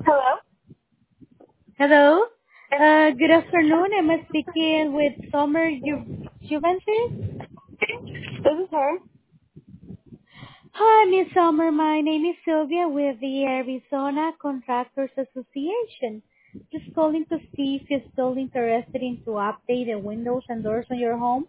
Hello? Hello. Good afternoon. I'm speaking with Summer Juventus. This is her. Hi, Miss Summer. My name is Sylvia with the Arizona Contractors Association. Just calling to see if you're still interested in to update the windows and doors on your home.